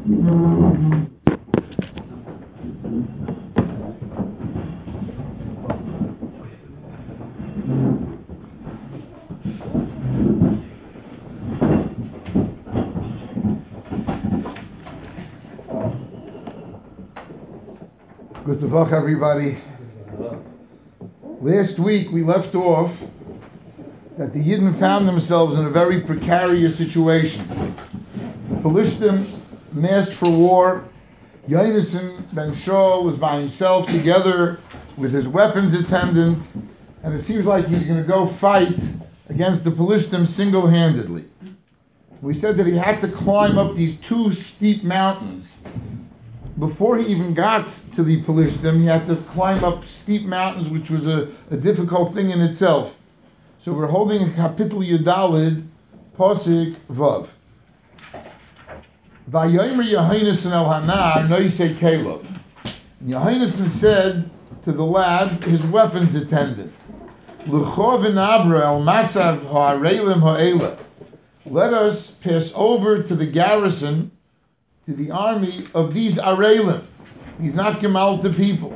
Good luck, everybody. Last week we left off that the Yidden found themselves in a very precarious situation. The Philistines massed for war. Yonasan ben Shaul was by himself together with his weapons attendant, and it seems like he's going to go fight against the Philistines single-handedly. We said that he had to climb up these two steep mountains. Before he even got to the Philistines, he had to climb up steep mountains, which was a difficult thing in itself. So we're holding in Kapitel Yudalid, Posik Vav. Vayomer Yehonasan el Hanar Noisei Caleb. Yehonasan said to the lad, his weapons attendant, L'chov v'nabra el matzav ha'areilim ha'ela. Let us pass over to the garrison, to the army of these Areilim. He's not Gemal to people.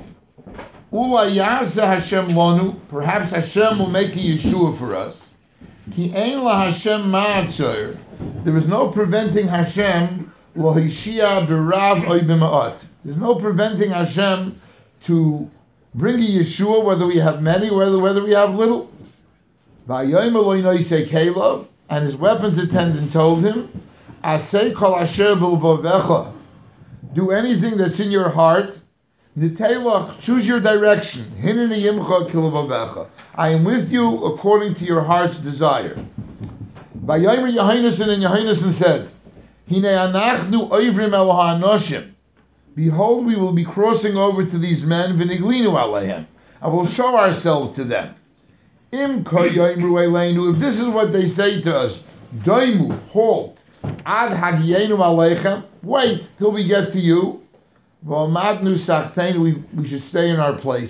Ula Ya'aseh Hashem lonu. Perhaps Hashem will make a Yeshua for us. Ki ein la Hashem ma'atzor. There is no preventing Hashem lo hishia b'rav oy b'ma'at. There's no preventing Hashem to bring a Yeshua, whether we have many, whether we have little. V'ayoyim lo noisei Caleb, and his weapons attendant told him, Asay kol asher b'lvavecha. Do anything that's in your heart. Niteilach, choose your direction. Hineni yimcha kilvavecha. I am with you according to your heart's desire. Vayomer Yehonasan, and Yehonasan said, Hine anachnu oivrim el ha'anoshim. Behold, we will be crossing over to these men, v'niglinu aleihem. I will show ourselves to them. Im ko yoimru eleinu. If this is what they say to us, doimu, halt. Ad hagienu aleichem. Wait till we get to you. V'amadnu sachtein. We should stay in our place.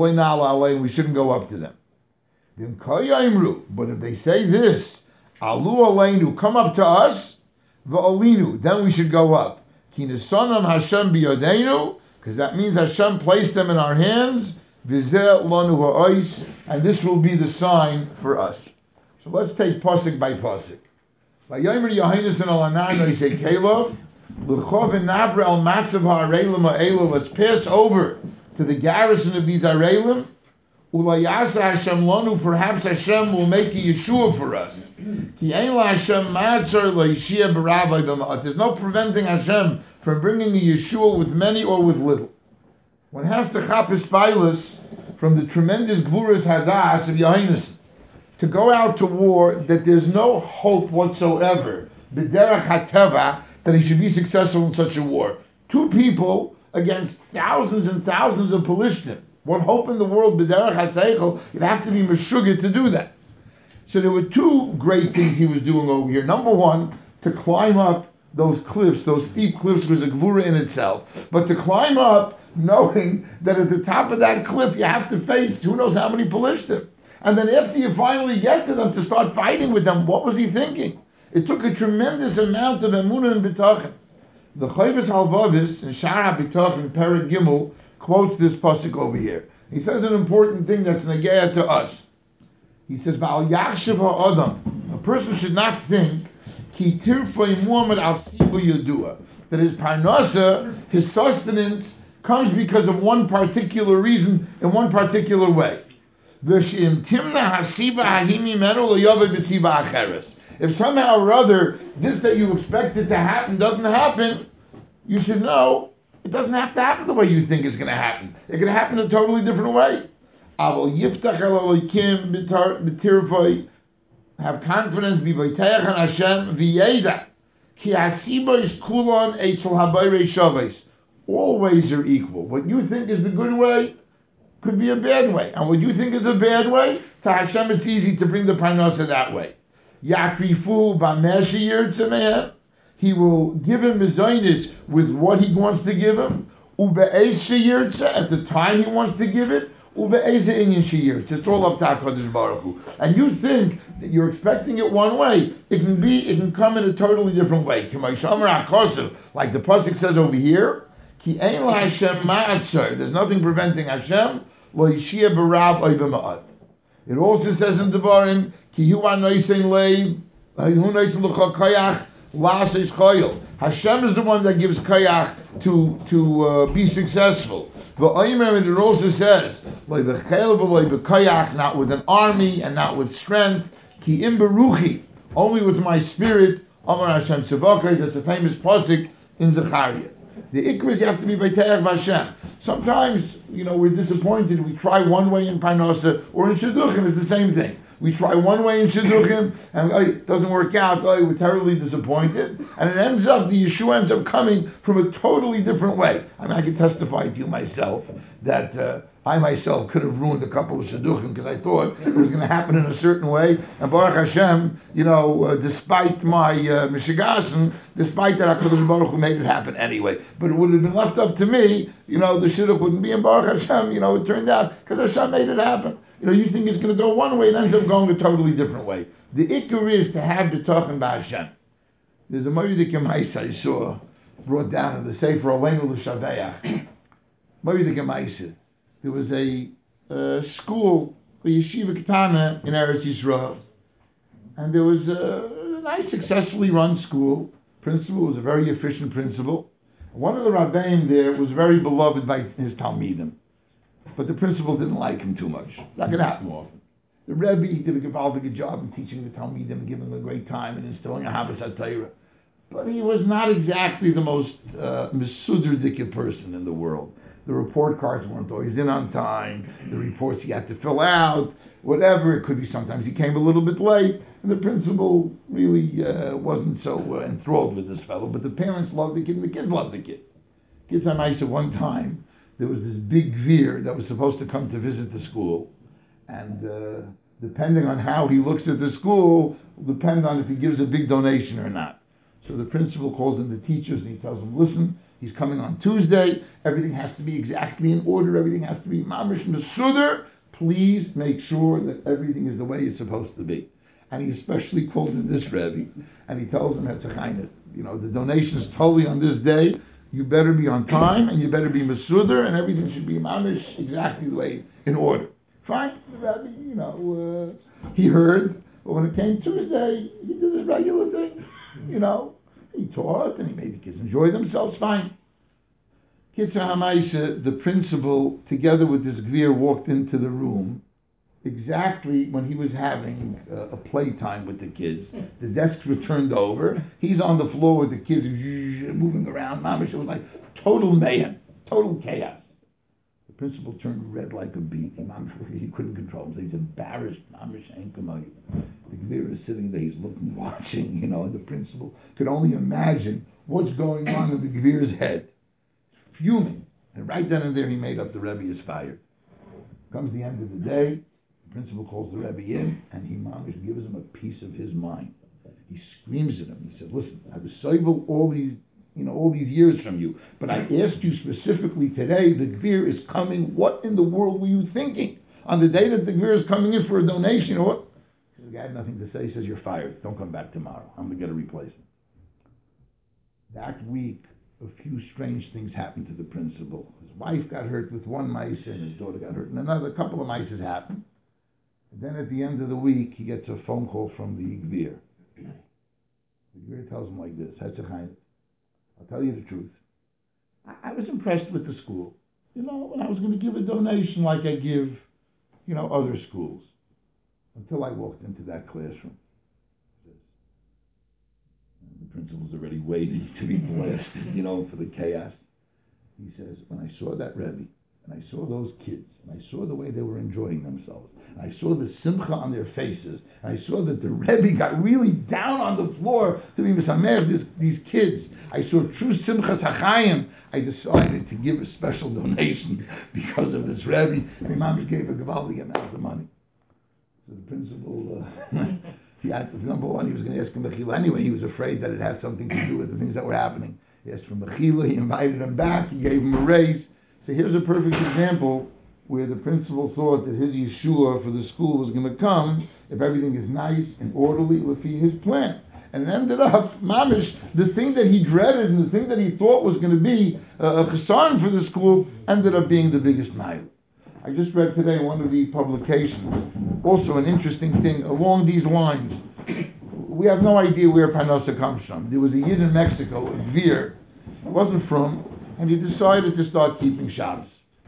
We shouldn't go up to them. V'im ko yoimru. But if they say this, alu aleinu, come up to us, v'olinu, then we should go up. Ki nesanam Hashem biyodeinu, because that means Hashem placed them in our hands. V'zeh lanu ha'ois, and this will be the sign for us. So let's take pasuk by pasuk. Vayomer Yehonasan el Hanar noisei Caleb, l'chov v'nabra el matzav ha'areilim ha'ela. Let's pass over to the garrison of these Areilim. Ula Ya'aseh Hashem lanu. Perhaps Hashem will make a Yeshua for us. Ki ein la Hashem ma'atzor lo yishia b'rav oy b'ma'at. There's no preventing Hashem from bringing a Yeshua with many or with little. One has to chapis pilus from the tremendous gvuras hadas of Yehonasan to go out to war that there's no hope whatsoever, b'derech hateva, that he should be successful in such a war. Two people against thousands and thousands of Pelishtim. What hope in the world, b'derech hateichel? You'd have to be meshugah to do that. So there were two great things he was doing over here. Number one, to climb up those cliffs, those steep cliffs, was a gvura in itself. But to climb up knowing that at the top of that cliff you have to face who knows how many Pelishtim. And then after you finally get to them, to start fighting with them, what was he thinking? It took a tremendous amount of emunah and bitachon. The Chayvus Halvavis in Shara Bitachon, Perek Gimel, quotes this pasuk over here. He says an important thing that's negaya to us. He says, Ba'al Yachshav ha'adam. A person should not think Ki tirfei mu'amad al sibu yodua, that his parnasa, his sustenance, comes because of one particular reason, in one particular way. If somehow or other this that you expected to happen doesn't happen, you should know it doesn't have to happen the way you think it's going to happen. It can happen a totally different way. Have confidence, all ways are equal. What you think is the good way could be a bad way. And what you think is a bad way, to Hashem it's easy to bring the parnasa that way. Yakrifu b'meshi yirtzeh. He will give him mezainis with what he wants to give him. Ube'esh yirtzeh, at the time he wants to give it. Ube'eze inyan sheyir. It's just all up to HaKadosh Baruch Hu. And you think that you're expecting it one way, it can come in a totally different way. Like the pasuk says over here, Ki ein la Hashem ma'atzor. There's nothing preventing Hashem lo yishia b'rav oy b'ma'at. It also says in Devarim, Ki hu anoisen leiv, hu anoisen l'chol koyach, la'aseis choyel. Hashem is the one that gives koyach to be successful. But it also says, not with an army and not with strength, ki im beruchi, only with my spirit, Amar Hashem Tzavakar. That's a famous pasuk in Zechariah. The ikra is you have to be B'Teach Hashem. Sometimes, we're disappointed. We try one way in Parnasa, or in Shidduchim, it's the same thing. We try one way in Shidduchim, and it doesn't work out. We're terribly disappointed. And it ends up, the Yeshua ends up coming from a totally different way. I can testify to you myself that I myself could have ruined a couple of Shidduchim because I thought it was going to happen in a certain way. And Baruch Hashem, despite my Mishigasen, despite that HaKadosh Baruch Hu made it happen anyway. But it would have been left up to me, the Shidduch wouldn't be in Baruch Hashem, it turned out, because Hashem made it happen. You think it's going to go one way, it ends up going a totally different way. The ikkur is to have the Tochen B'Hashem. There's a Moedik Maisa I saw brought down in the Sefer Aleinu L'Shaveach. Moedik Maisa. There was a school, a yeshiva ketana in Eretz Yisrael, and there was a nice, successfully run school. Principal was a very efficient principal. One of the rabbeim there was very beloved by his talmidim, but the principal didn't like him too much. That could happen often. The Rebbe, he did a good job in teaching the talmidim and giving them a great time and instilling a Havas HaTorah, but he was not exactly the most mesuder dikah person in the world. The report cards weren't always in on time. The reports he had to fill out, whatever. It could be sometimes he came a little bit late, and the principal really wasn't so enthralled with this fellow. But the parents loved the kid, and the kids loved the kid. Kids on ice at one time, there was this big veer that was supposed to come to visit the school, and depending on how he looks at the school, will depend on if he gives a big donation or not. So the principal calls in the teachers and he tells them, listen, he's coming on Tuesday. Everything has to be exactly in order. Everything has to be mamish mesuder. Please make sure that everything is the way it's supposed to be. And he especially calls in this Rebbe, and he tells them, the donation is totally on this day. You better be on time, and you better be mesuder, and everything should be mamish exactly the way in order. Fine, the Rebbe, he heard, but when it came Tuesday, he did his regular thing. He taught and he made the kids enjoy themselves, fine. Kitzur HaMaisa, the principal, together with this Gvir, walked into the room exactly when he was having a playtime with the kids. The desks were turned over. He's on the floor with the kids moving around. Mamish, it was like total mayhem, total chaos. The principal turned red like a beet. He couldn't control himself. He's embarrassed. The Gvir is sitting there. He's looking, watching. And the principal could only imagine what's going on in the Gvir's head. Fuming. And right then and there, he made up the Rebbe is fired. Comes the end of the day. The principal calls the Rebbe in, and he gives him a piece of his mind. He screams at him. He said, "Listen, I was soivel all these years from you, but I asked you specifically today, the Gvir is coming. What in the world were you thinking? On the day that the Gvir is coming in for a donation, what?" The guy had nothing to say. He says, "You're fired. Don't come back tomorrow. I'm going to get a replacement." That week, a few strange things happened to the principal. His wife got hurt with one mice, and his daughter got hurt in another. A couple of mices happened. And then at the end of the week, he gets a phone call from the Gvir. The Gvir tells him like this, I'll tell you the truth. I was impressed with the school. When I was going to give a donation like I give, other schools. Until I walked into that classroom. The principal's already waiting to be blasted, for the chaos. He says, when I saw that Rebbe, and I saw those kids, and I saw the way they were enjoying themselves, and I saw the simcha on their faces, and I saw that the Rebbe got really down on the floor to be mesamech these kids. I saw true simchas hachayim. I decided to give a special donation because of this Rebbe. My mom gave a gewaldig amount of money. So the principal, he had, number one, he was going to ask him mechila anyway. He was afraid that it had something to do with the things that were happening. He asked for mechila. He invited him back. He gave him a raise. So here's a perfect example where the principal thought that his Yeshua for the school was going to come if everything is nice and orderly with his plan. And it ended up, mamish, the thing that he dreaded and the thing that he thought was going to be a chassan for the school ended up being the biggest mile. I just read today one of the publications, also an interesting thing along these lines. We have no idea where Parnasa comes from. There was a Yid in Mexico, a Vir, wasn't from, and he decided to start keeping Shabbos.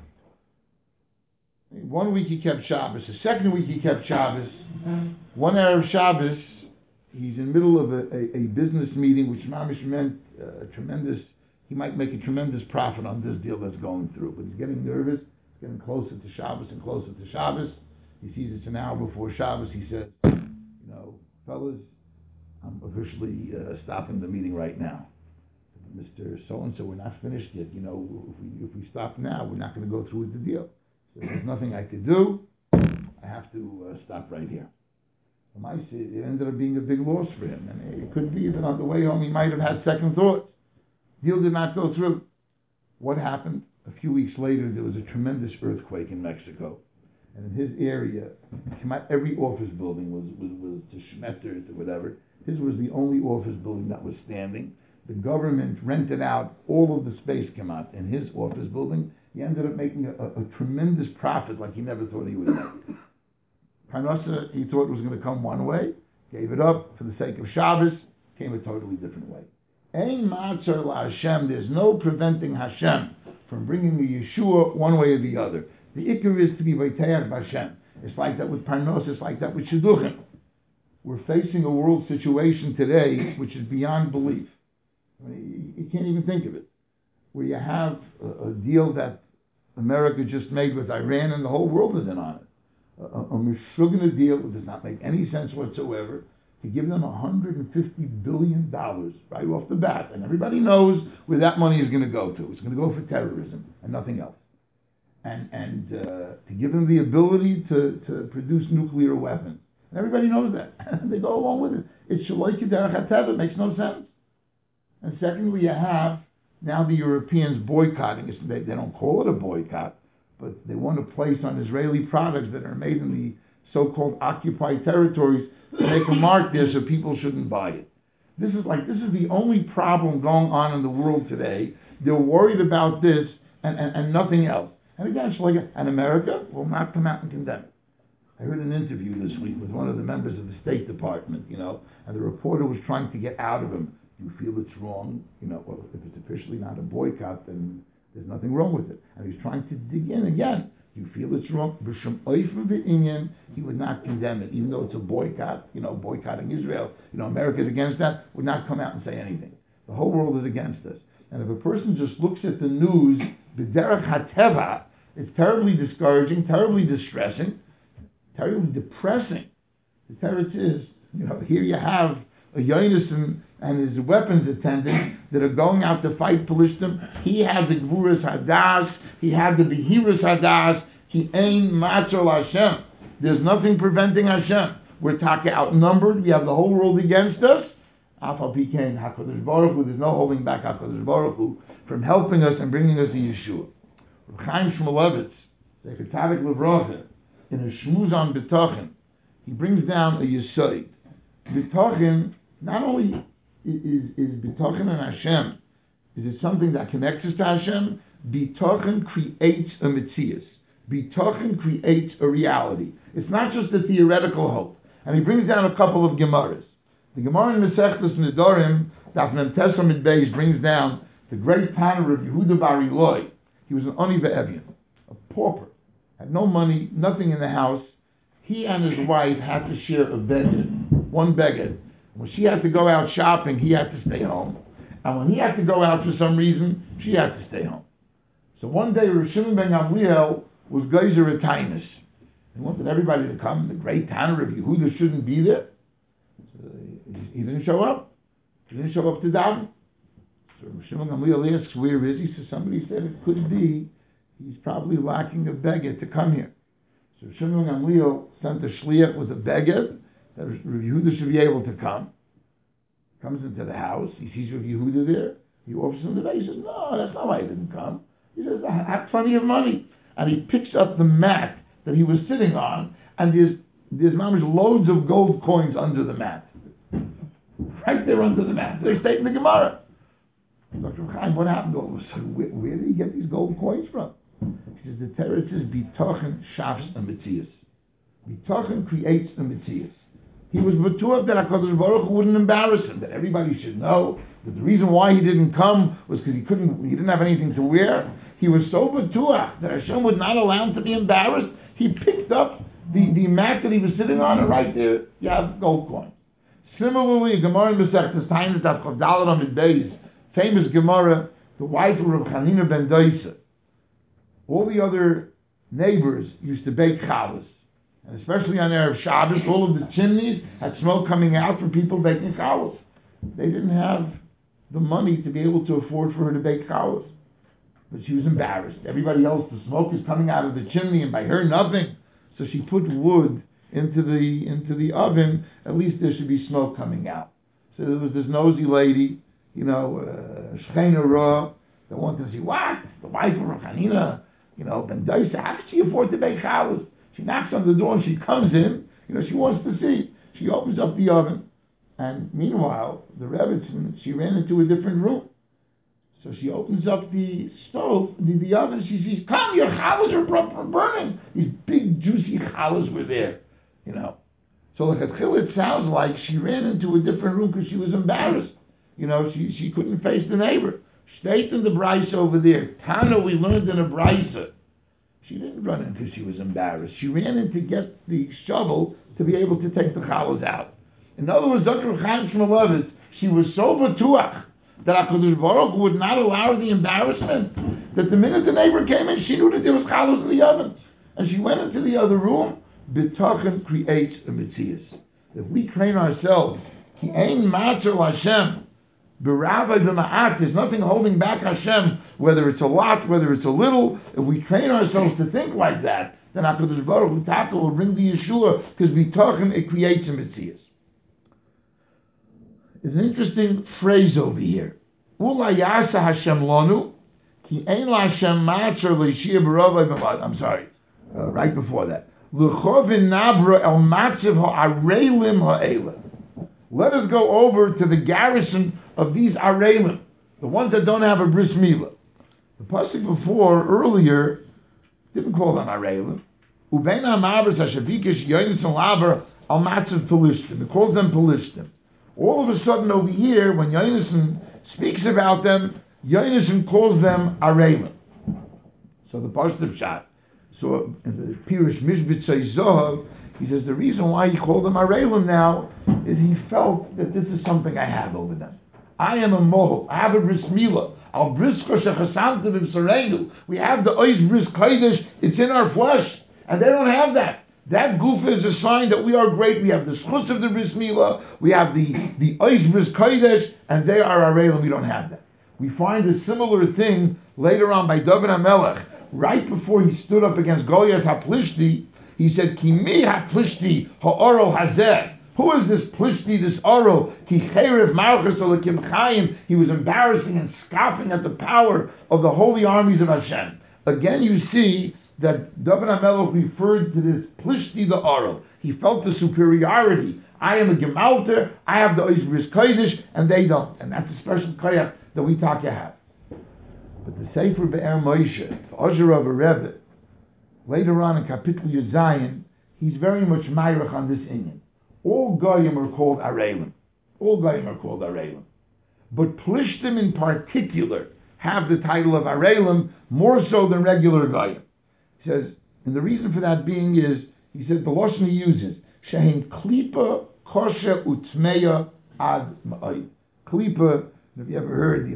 1 week he kept Shabbos, the second week he kept Shabbos. One Erev Shabbos, he's in the middle of a business meeting, which mamish meant he might make a tremendous profit on this deal that's going through, but he's getting nervous, getting closer to Shabbos and closer to Shabbos. He sees it's an hour before Shabbos. He says, fellas, I'm officially stopping the meeting right now. Mr. So-and-so, we're not finished yet. If we stop now, we're not going to go through with the deal. So there's nothing I could do. I have to stop right here. It ended up being a big loss for him. And it could be that on the way home he might have had second thoughts. Deal did not go through. What happened? A few weeks later, there was a tremendous earthquake in Mexico. And in his area, every office building was to Schmetter's or whatever. His was the only office building that was standing. The government rented out all of the space came out in his office building. He ended up making a tremendous profit like he never thought he would make. Parnasa, he thought was going to come one way, gave it up for the sake of Shabbos, came a totally different way. Ein ma'atzar la'Hashem, there's no preventing Hashem from bringing the Yeshua one way or the other. The ikar is to be vayteach b'Hashem. It's like that with Parnasa, it's like that with Shidduchim. We're facing a world situation today which is beyond belief. You can't even think of it. Where you have a deal that America just made with Iran and the whole world is in on it. A Meshuggah deal that does not make any sense whatsoever to give them $150 billion right off the bat. And everybody knows where that money is going to go to. It's going to go for terrorism and nothing else. And to give them the ability to produce nuclear weapons. And everybody knows that. They go along with it. It's Shaloi K'derech HaTeva. It makes no sense. And secondly, you have now the Europeans boycotting. They don't call it a boycott, but they want to place on Israeli products that are made in the so-called occupied territories to make a mark there so people shouldn't buy it. This is the only problem going on in the world today. They're worried about this and nothing else. And again, and America will not come out and condemn it. I heard an interview this week with one of the members of the State Department, and the reporter was trying to get out of him. Do you feel it's wrong? Well, if it's officially not a boycott, then there's nothing wrong with it. And he's trying to dig in again. Do you feel it's wrong? He would not condemn it, even though it's a boycott, boycotting Israel. America's against that, would not come out and say anything. The whole world is against us. And if a person just looks at the news, b'derech hateva, it's terribly discouraging, terribly distressing, terribly depressing. The teretz is, here you have a Yonason and his weapons attendants that are going out to fight Pelishtim. He had the Gvuras Hadas, he had the Behiras Hadas, he ain't Matzol Hashem. There's nothing preventing Hashem. We're taka outnumbered, we have the whole world against us. Afal Pikein HaKadosh Baruch Hu, there's no holding back HaKadosh Baruch Hu from helping us and bringing us to Yeshua. Reb Chaim Shmulevitz, Zecher Tzadik Livrocha, in a Shmuz on B'tochen, he brings down a Yesod. B'tochen, not only is B'tochen and Hashem, is it something that connects us to Hashem? B'tochen creates a Metzias. B'tochen creates a reality. It's not just a theoretical hope. And he brings down a couple of Gemaras. The Gemara in Masechtas Nedarim, Daf Mem Tes Amud Beis, brings down the great Tanur of Yehuda Bar Ilai. He was an Ani Ve'Evian, a pauper, had no money, nothing in the house. He and his wife had to share a beged, one beged. When she had to go out shopping, he had to stay home. And when he had to go out for some reason, she had to stay home. So one day, Rav Shimon ben Gamliel was geyser a tainus. He wanted everybody to come. The great Tanur of Yehuda shouldn't be there. So he didn't show up. He didn't show up to daven. So Rav Shimon ben Gamliel asks, where is he? So somebody said it could be he's probably lacking a beged to come here. So Rav Shimon ben Gamliel sent a shliach with a beged that Rav Yehuda should be able to come. Comes into the house, he sees Rav Yehuda there, he offers him the bag, he says, no, that's not why he didn't come. He says, I have plenty of money. and he picks up the mat that he was sitting on, and there's loads of gold coins under the mat. Right there under the mat. They're stating the Gemara. Dr. Chaim, what happened all of a sudden? Where did he get these gold coins from? He says the Teretz is Bitochen Shafs and Metzias. Bitochen creates the Metzias. He was batuach that HaKadosh Baruch Hu wouldn't embarrass him, that everybody should know that the reason why he didn't come was because he didn't have anything to wear. He was so batuach that Hashem would not allow him to be embarrassed. He picked up the mat that he was sitting on, and right there you have gold coins. Similarly, a Gemara in Masechtas Taanis Daf Chav Daled Amud Beis, famous Gemara, the wife of Rav Chanina ben Doisa. All the other neighbors used to bake challah. And especially on Erev Shabbos, all of the chimneys had smoke coming out from people baking challah. They didn't have the money to be able to afford for her to bake challah. But she was embarrassed. Everybody else, the smoke is coming out of the chimney, and by her, nothing. So she put wood into the oven. At least there should be smoke coming out. So there was this nosy lady, Shechina Ra, that wanted to see, what? The wife of Rav Chanina, ben Doisa, how could she afford to bake challah? She knocks on the door and she comes in. She wants to see. She opens up the oven, and meanwhile, the Rebbetzin, she ran into a different room. So she opens up the stove, the oven. She sees, come, your challahs are burning. These big juicy challahs were there, So like it sounds like she ran into a different room because she was embarrassed. She couldn't face the neighbor. Stayed in the Brisa over there. Tana, we learned in a Brisa. She didn't run in because she was embarrassed. She ran in to get the shovel to be able to take the challahs out. In other words, Dr. Chaim Shmulevitz, she was so batuach that HaKadosh Baruch Hu would not allow her the embarrassment, that the minute the neighbor came in, she knew that there was challahs in the oven. And she went into the other room. Bitochen creates a Metzias. If we train ourselves, ki ein matzor Hashem, B'ravai b'ma'at, there's nothing holding back Hashem, whether it's a lot, whether it's a little. If we train ourselves to think like that, then HaKadosh Baruch Hu Taka will bring the Yeshua, because Bitochen, it creates a Metzias. There's an interesting phrase over here. Ula yasa Hashem lanu, ki ein la Hashem matzor l'shia b'ravai b'ma'at. I'm sorry, right before that. L'chov v'nabra el matziv ha'areilim ha'elah. Let us go over to the garrison of these Areilim, the ones that don't have a bris milah. The pasuk before, earlier, didn't call them Areilim. Ubein ha'mavers ha'shavikish yonis and laber al matzav pelishtim. It calls them pelishtim. All of a sudden over here, when Yonason speaks about them, Yonason calls them Areilim. So the pasuk shot. So in the Pirush Mishbitzei Zohav, he says the reason why he called them Areilim now is he felt that this is something I have over them. I am a mohel. I have a bris milah. Al brisko shechasamtu v'v'sareinu. We have the ois bris kodesh. It's in our flesh, and they don't have that. That gufa is a sign that we are great. We have the schutz of the bris milah. We have the ois bris kodesh, and they are Areilim. We don't have that. We find a similar thing later on by David HaMelech. Right before he stood up against Goliath HaPlishti, he said, Ki mi HaPlishti ha'oro hazeh. Who is this Plishti, this Oro? Ki cherev malchus olakim chayim. He was embarrassing and scoffing at the power of the holy armies of Hashem. Again, you see that David HaMelech referred to this Plishti the Oro. He felt the superiority. I am a Gemalter, I have the Ois Bris Kodesh, and they don't. And that's a special koyach that we talk to have. But the Sefer Be'er Moshe, the Ozher of a Rebbe, later on in Kapitel Yuzayin, he's very much mayrach on this inyan. All Goyim are called Areilim. All Goyim are called Areilim. But Plishtim in particular have the title of Areilim more so than regular Goyim. He says, and the reason for that being is, he says, the Lashon he uses, Shehin Klipa Koshe Utzmeya Ad Ma'ay. Klipa, have you ever heard,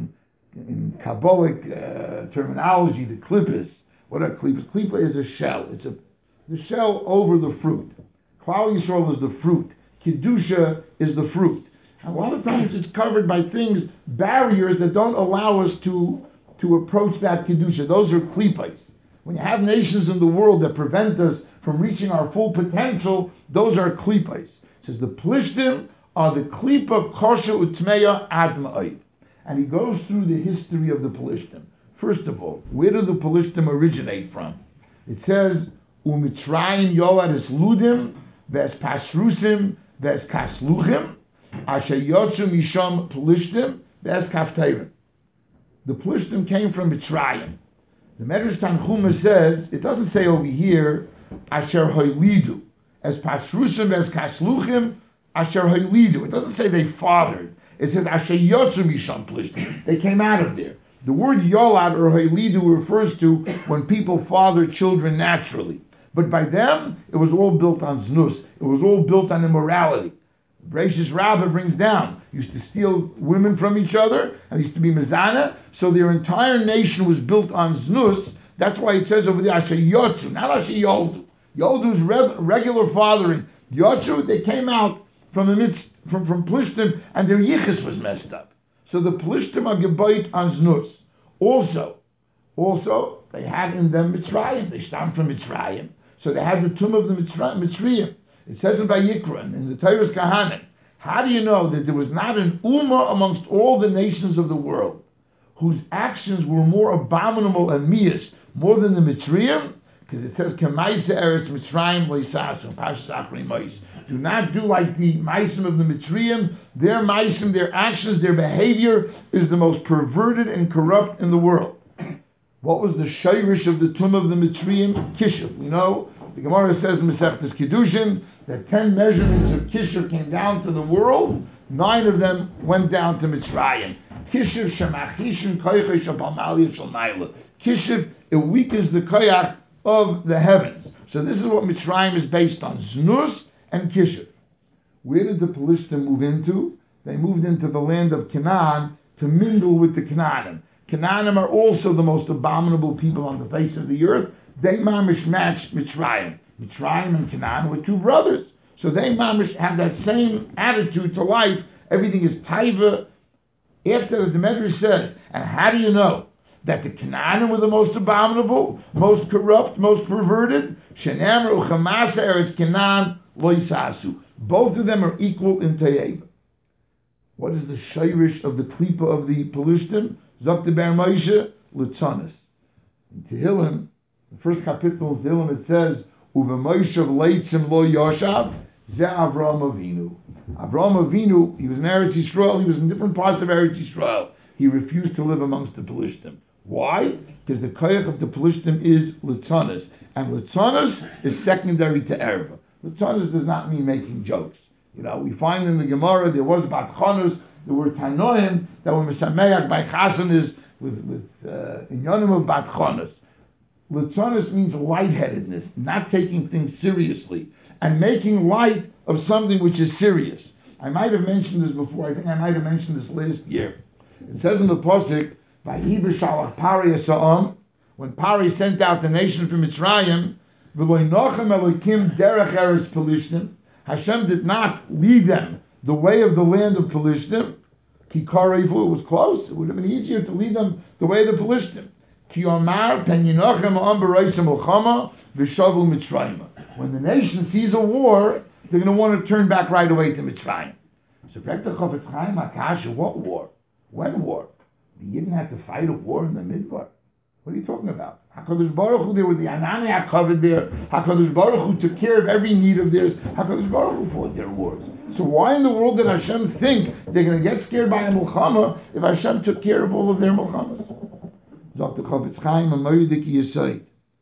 in Kabbalic terminology, the klippas. What are klippas? Klippa is a shell. It's the shell over the fruit. Klal Yisrael is the fruit. Kedusha is the fruit. And a lot of times it's covered by things, barriers that don't allow us to approach that Kedusha. Those are klippas. When you have nations in the world that prevent us from reaching our full potential, those are klippas. It says the Plishtim are the klipa kosher utmeya ad ma'ay. And he goes through the history of the Plishtim. First of all, where do the Pelishtim originate from? It says, Umitzrayim yoad es ludim, ves pasrusim, ves kasluchim, asher yotzu misham Pelishtim, ves kafteirim. The Pelishtim came from Mitzrayim. The Medrash Tanchuma says, it doesn't say over here, asher hoylidu, as pasrusim, ves kasluchim, asher hoylidu. It doesn't say they fathered. It says asher yotzu misham Pelishtim. They came out of there. The word yolad or hoylidu refers to when people father children naturally. But by them, it was all built on znus. It was all built on immorality. Bereshis Rabbah brings down, used to steal women from each other, and used to be mezana, so their entire nation was built on znus. That's why it says over there, asher yotzu, not asher yoldu. Yoldu is regular fathering. Yotzu, they came out from Plishtim, and their yichus was messed up. So the Pelishtim are gebayit on znus. Also, they had in them Mitzrayim. They stammed from Mitzrayim. So they had the tomb of the Mitzrayim. It says in Vayikra, in the Torah's Kahanim. How do you know that there was not an Ummah amongst all the nations of the world whose actions were more abominable and mias, more than the Mitzrayim? Because it says, K'maisa eretz Mitzrayim lo'isasu, Pashas Achri Mois. Do not do like the Maisim of the Mitzrayim. Their Maisim, their actions, their behavior is the most perverted and corrupt in the world. What was the shayrish of the tomb of the Mitzrayim? Kishuv. We know, the Gemara says in Masechtas Kiddushin, that 10 measurements of Kishuv came down to the world, 9 of them went down to Mitzrayim. Kishuv shemachishin koyach shabal shal naila. Kishuv, it weakens the koyach of the heavens. So this is what Mitzrayim is based on, Znus and Kishuv. Where did the Pelishtim move into? They moved into the land of Canaan to mingle with the Canaanim. Canaanim are also the most abominable people on the face of the earth. They mamish matched Mitzrayim. Mitzrayim and Canaan were two brothers. So they mamish have that same attitude to life. Everything is taiva. After the Medrash says, and how do you know that the Canaanim were the most abominable, most corrupt, most perverted? Shenemar uchamasa eretz Canaan loisasu. Both of them are equal in Teiva. What is the shayrish of the klipa of the Pelishtim? Zok Ber Moshe Litzanis. In Tehillim, the first capital of Tehillim, it says, Uve Moshe Leitzim Lo Yoshav Ze Avraham Avinu. Avraham Avinu, he was in Eretz Yisrael, he was in different parts of Eretz Yisrael. He refused to live amongst the Pelishtim. Why? Because the koyach of the Pelishtim is Litzanis. And Litzanis is secondary to Erva. Litzanis does not mean making jokes. You know, we find in the Gemara there was Bat Chonus, there were Tanoim that were Mishameach by Chasanis with Inyonim of Bat Chonus. Litzanis means lightheadedness, not taking things seriously, and making light of something which is serious. I might have mentioned this before. I think I might have mentioned this last year. It says in the Pasuk, Vayiv Shalach Pari Esa'am, when Pari sent out the nation from Mitzrayim, V'loi Nochem Elokim Derech Eretz Pelishtim, Hashem did not lead them the way of the land of Pelishtim. Ki Karevu, it was close. It would have been easier to lead them the way of the Pelishtim. Ki Omar Pen Yinochem Am Bereisem Ochama V'Shavul Mitzrayim. When the nation sees a war, they're going to want to turn back right away to Mitzrayim. So, Chofetz Chaim Akasha, what war? When war? You didn't have to fight a war in the Midbar. What are you talking about? HaKadosh Baruch Hu, there was the Anani HaKavod there. HaKadosh Baruch Hu took care of every need of theirs. HaKadosh Baruch Hu fought their wars. So why in the world did Hashem think they're going to get scared by a Mulchama if Hashem took care of all of their Mulchamas? Dr. Chofetz Chaim, a Moedik Yesod.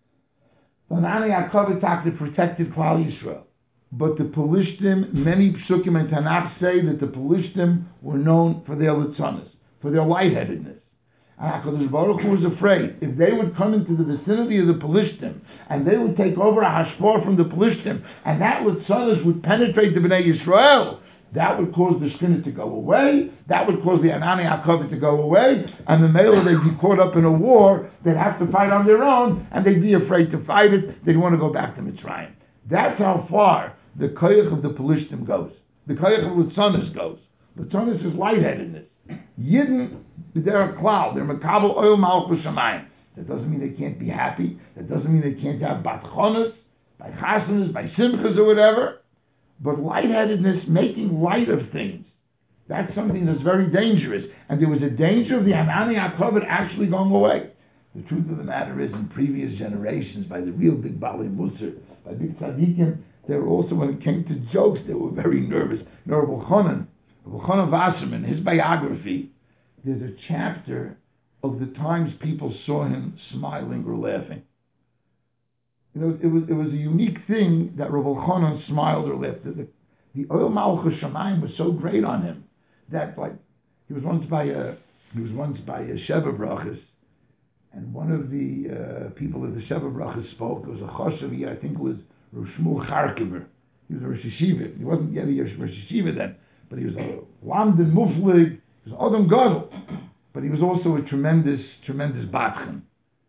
The Anani HaKavod Takta protected Klal Yisrael. But the Pelishtim, many Psukim and Tanakh say that the Pelishtim were known for their litzanis, for their lightheadedness. And HaKadosh Baruch Hu was afraid if they would come into the vicinity of the Pelishtim and they would take over a hashpor from the Pelishtim and that litzanis would penetrate the Bnei Yisrael, that would cause the Shekhinah to go away, that would cause the Anani HaKavod to go away, and the Mela, they'd be caught up in a war, they'd have to fight on their own, and they'd be afraid to fight it, they'd want to go back to Mitzrayim. That's how far the koyach of the Pelishtim goes. The koyach of Litzanis goes. Litzanis is lightheadedness. Yidden, they're a cloud. They're makabel oil malchus shamayim. That doesn't mean they can't be happy. That doesn't mean they can't have bat chonas, by chasanas, by simchas or whatever. But lightheadedness, making light of things, that's something that's very dangerous. And there was a danger of the Anani HaKavod actually going away. The truth of the matter is, in previous generations, by the real big Bali Musar, by big Tzaddikim, they were also, when it came to jokes, they were very nervous. Rabbi Chanan Wasserman, his biography, there's a chapter of the times people saw him smiling or laughing. It was a unique thing that Rabbi Chanan smiled or laughed. The Oil Malchus Shamayim was so great on him that, like, he was once by a Sheva Brachas, and one of the people of the Sheva Brachas spoke. It was a Choshev, I think it was Rosh Shmuel Charkiver. He was a Rosh Yeshiva. He wasn't yet a Rosh Yeshiva then, but he was a Lamdan Muflig. He was Adam Gadol, but he was also a tremendous Batchen.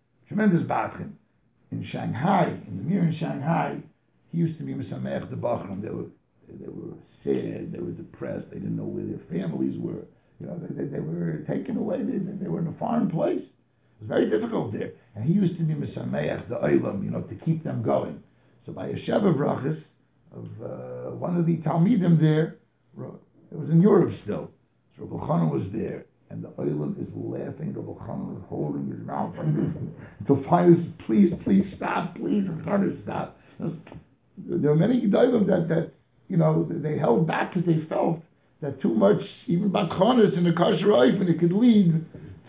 In Shanghai, in the Mir in Shanghai, he used to be Mesamech the Bachram. They were sad, they were depressed, they didn't know where their families were. They were taken away, they were in a foreign place. It was very difficult there. And he used to be Mesamech the Olam, to keep them going. So by a Sheva Brachas of one of the Talmidim there, it was in Europe still. So Rabbi Chanan was there, and the Olam is laughing. Rabbi Chanan was holding his mouth like this until finally, please stop, please, Rabbi Chanan, stop. There were many Gedolim that they held back because they felt that too much, even Batchonis in the Kosher Oifen, it could lead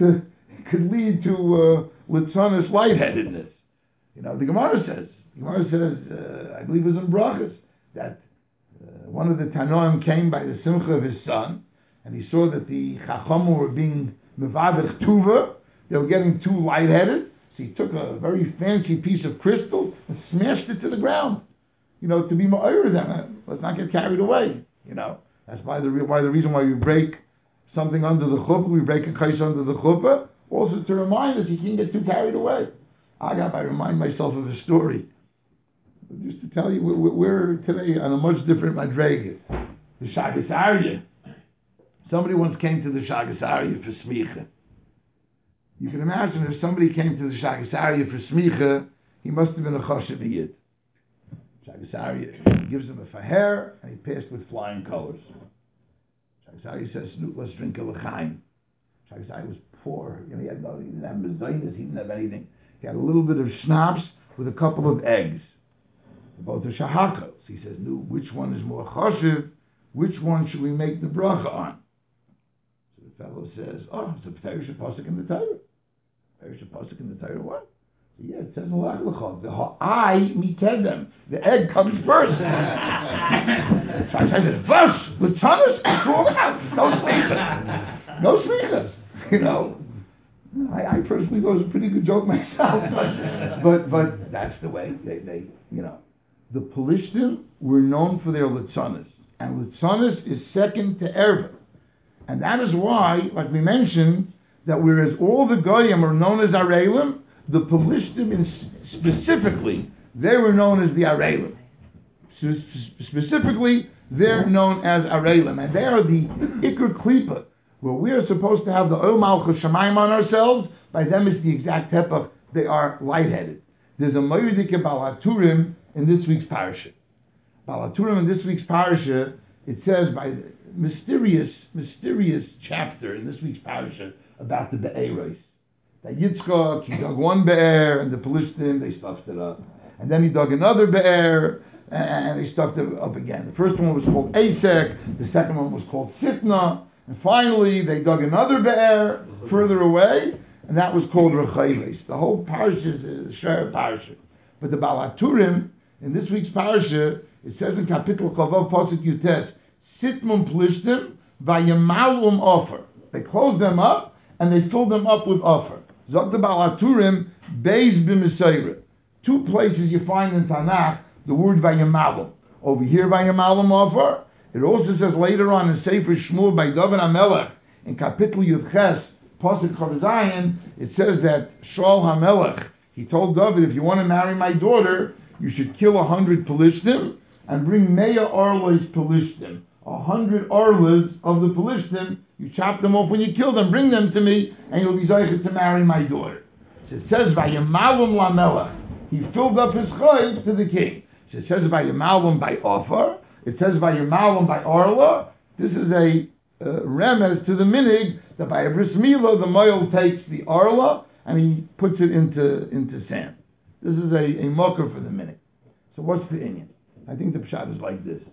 to Litzonis lightheadedness. The Gemara says, I believe it was in Brachas, that one of the Tanoim came by the Simcha of his son, and he saw that the Chachamim were being Mevadach Tuva, they were getting too lightheaded, so he took a very fancy piece of crystal and smashed it to the ground, to be ma'ir them. Let's not get carried away, That's why the reason why we break something under the chuppah, we break a kais under the chuppah, also to remind us you can't get too carried away. I remind myself of a story. Just to tell you, we're today on a much different madrega. The Shagas Aryeh. Somebody once came to the Shagas Aryeh for smicha. You can imagine if somebody came to the Shagas Aryeh for smicha, he must have been a choshev yid. Shagas Aryeh gives him a faher, and he passed with flying colors. Shagas Aryeh says, let's drink a l'chaim. Shagas Aryeh was poor. He didn't have mezainis, he didn't have anything. He had a little bit of schnapps with a couple of eggs. Both are shahakos. He says, which one is more choshev? Which one should we make the bracha on? So the fellow says, it's a Perish Pasuk in the Torah. Perish Pasuk in the Torah, what? So yeah, it says in Lach L'chov, the ha'ai mikedem. The egg comes first. So I said, first, the tzanus, no smichas. I personally thought it was a pretty good joke myself, but that's the way they. The Pelishtim were known for their litzanis, and litzanis is second to erva, and that is why, like we mentioned, that whereas all the goyim are known as arelim, the Pelishtim specifically they were known as the arelim. Specifically, they're known as arelim, and they are the ikar klipa. Where we are supposed to have the Oil Malchus Shamayim on ourselves, by them it's the exact hepach. They are lightheaded. There's a Moedike Balaturim in this week's parasha. Balaturim in this week's parasha, it says by the mysterious chapter in this week's parasha about the Be'eros. That Yitzchak, he dug one Be'er, and the Pelishtim, they stuffed it up. And then he dug another Be'er, and they stuffed it up again. The first one was called Asek, the second one was called Sitna, and finally, they dug another be'er further away, and that was called Rechaves. The whole parsha is a share parsha. But the Balaturim, in this week's parsha, it says in Kapitel Chavav Pasuk Yutes, Sitmum Plishtim Vayamalum Ofer. They closed them up, and they filled them up with Ofer. Zok the Balaturim, Beis B'Meseira. Two places you find in Tanakh the word Vayamalum. Over here, Vayamalum Ofer. It also says later on in Sefer Shmuel by David HaMelech, in Kapitel Yudches, Pasuk Chavazayin, it says that Shaul HaMelech, he told David, if you want to marry my daughter, you should kill 100 Pelishtim and bring Meya Arlas Pelishtim. 100 Arlas of the Pelishtim, you chop them off when you kill them, bring them to me, and you'll be zeichet to marry my daughter. So it says, Vayamalum LaMelech, he filled up his chayv to the king. So it says, Vayamalum by Ophar, it says by Yamalam, by Arla. This is a remez to the minig that by a bris milah the moil takes the Arla and he puts it into sand. This is a mocker for the minute. So what's the inyan? I think the pshat is like this.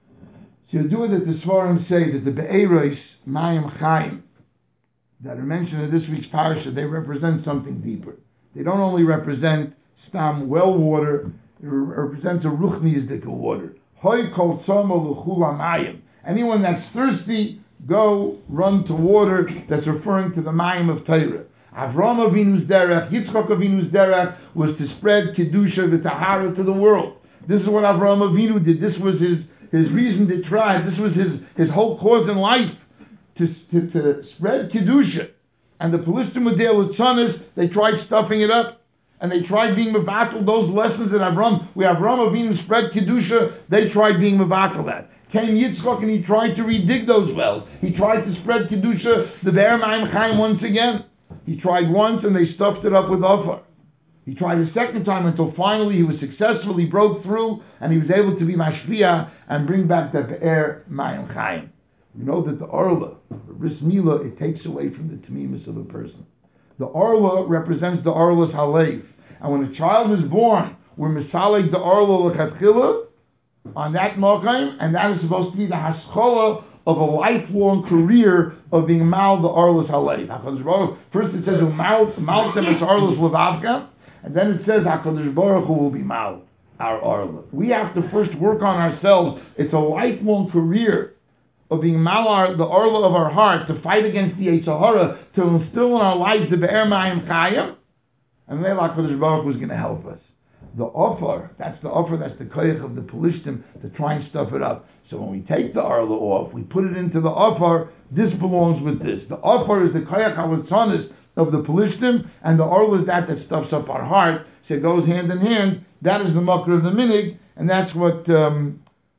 So you do it that the Svarim say that the Be'eros, Mayim Chaim, that are mentioned in this week's parasha, they represent something deeper. They don't only represent stam well water, it represents a ruchnizdika water. Hoy kol tzoma l'chula mayim. Anyone that's thirsty, go run to water. That's referring to the mayim of Torah. Avram Avinu's derech, Yitzchak Avinu's derech was to spread kedusha v'tahara to the world. This is what Avram Avinu did. This was his reason to try. This was his whole cause in life, to spread kedusha. And the Philistim were there with tzanis. They tried stuffing it up, and they tried being mevatel those lessons that Avram Avinu spread kedusha. They tried being mevatel that. Came Yitzchak and he tried to redig those wells. He tried to spread kedusha, the Be'er Mayim Chaim, once again. He tried once and they stuffed it up with Ofar. He tried a second time until finally he was successful. He broke through and he was able to be mashpia and bring back that Be'er Mayim Chaim. You know that the Orla, the Bris Milah, it takes away from the Tamimus of a person. The Orla represents the Orla's Halev. And when a child is born, we're Misaleg the Orla L'chatchila on that Mokaim, and that is supposed to be the Haschola of a lifelong career of being Mal the Orla's Halev. First it says, Maltem es Orla's Levavka, and then it says, HaKadosh Baruch Hu will be Mal, our Orla. We have to first work on ourselves. It's a lifelong career of being Malar, the Orla of our heart, to fight against the Yetzer Hara, to instill in our lives the Be'er Mayim Chayim, and then HaKadosh Baruch Hu is going to help us. The offer, that's the koyach of the Pelishtim to try and stuff it up. So when we take the Orla off, we put it into the offer, this belongs with this. The offer is the koyach halatzanis of the Pelishtim, and the Orla is that stuffs up our heart, so it goes hand in hand. That is the makar of the minig, and that's what the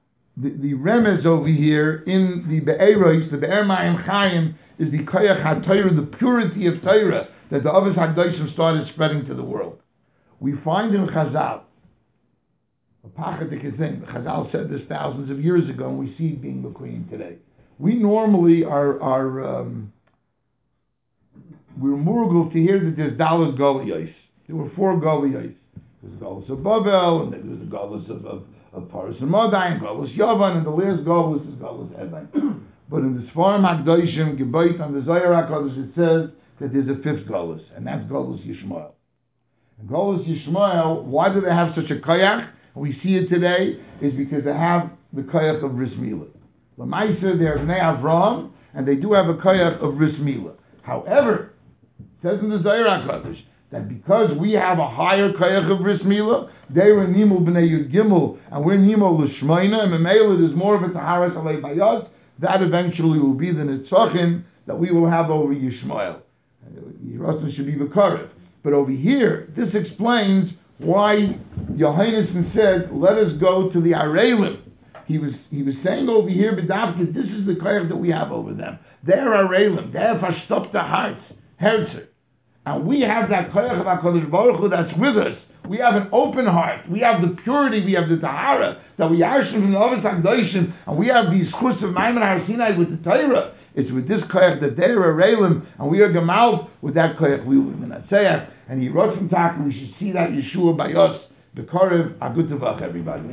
remez over here in the Be'eros, the Be'er Mayim Chaim, is the koyach ha-Torah, the purity of Torah, that the Avos HaKadoshim started spreading to the world. We find in Chazal a pachatik thing. Chazal said this thousands of years ago, and we see it being McQueen today. We normally are we're murugul to hear that there's Dalas Goliyos. There were 4 Goliyos. There's Golos of Babel, and then there's the Golos of Paras and Madai, and Golos Yavan, and the last Golos is Golos Evan. But in the Sfarim HaKadoshim, Gebait on the Zohar HaKadosh, it says that there's a 5th Golos, and that's Golos Yishmael. And Golos Yishmael, why do they have such a koyach? And we see it today, is because they have the koyach of Bris Milah. L'maisa, they're Bnei Avraham, and they do have a koyach of Bris Milah. However, it says in the Zohar HaKadosh, that because we have a higher koyach of Bris Milah, they were Nimul Bnei Yud Gimel, and we're Nimul L'Shmoina, and Memela, there's more of a Taharas Alei Bayaz, that eventually will be the Nitzachim that we will have over Yishmael. Yerushalayim should be V'karev. But over here, this explains why Yohanan said, let us go to the Arelim. He was saying over here, B'davka, this is the koyach that we have over them. They're Arelim. They have Hashtopta hearts, Herzer. And we have that koyach of HaKadosh Baruch Hu that's with us. We have an open heart. We have the purity. We have the tahara that we are from the Avos HaKadoshim, and we have these chus of Maimon Har Sinai with the Torah. It's with this koyach that they're Arelim, and we are Gamal with that koyach. We will be Menatzeach, and he wrote from Tak, and we should see that Yeshua by us. B'karev, a good tevach, everybody.